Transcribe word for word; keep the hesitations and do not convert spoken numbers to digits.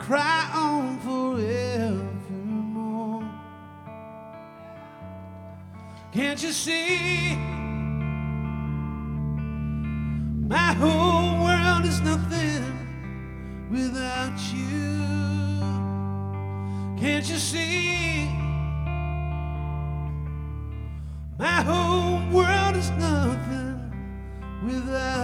cry on forevermore. Can't you see? My whole world is nothing without you. Can't you see? My whole world is nothing without